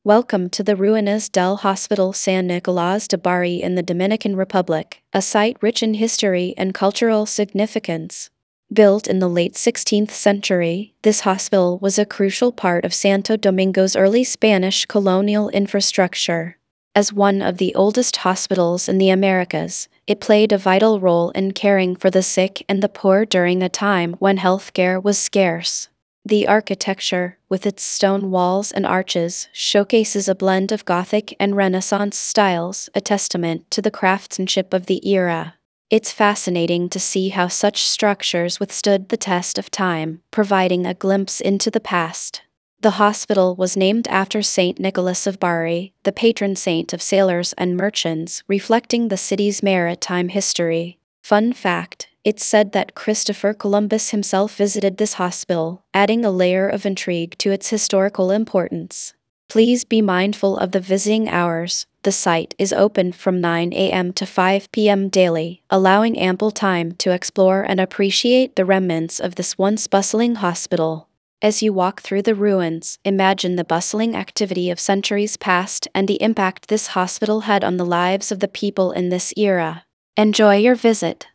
Welcome to the Ruinas del Hospital San Nicolás de Bari in the Dominican Republic, a site rich in history and cultural significance. Built in the late 16th century, this hospital was a crucial part of Santo Domingo's early Spanish colonial infrastructure. As one of the oldest hospitals in the Americas, it played a vital role in caring for the sick and the poor during a time when healthcare was scarce. The architecture, with its stone walls and arches, showcases a blend of Gothic and Renaissance styles, a testament to the craftsmanship of the era. It's fascinating to see how such structures withstood the test of time, providing a glimpse into the past. The hospital was named after Saint Nicholas of Bari, the patron saint of sailors and merchants, reflecting the city's maritime history. Fun fact: it's said that Christopher Columbus himself visited this hospital, adding a layer of intrigue to its historical importance. Please be mindful of the visiting hours. The site is open from 9 a.m. to 5 p.m. daily, allowing ample time to explore and appreciate the remnants of this once bustling hospital. As you walk through the ruins, imagine the bustling activity of centuries past and the impact this hospital had on the lives of the people in this era. Enjoy your visit.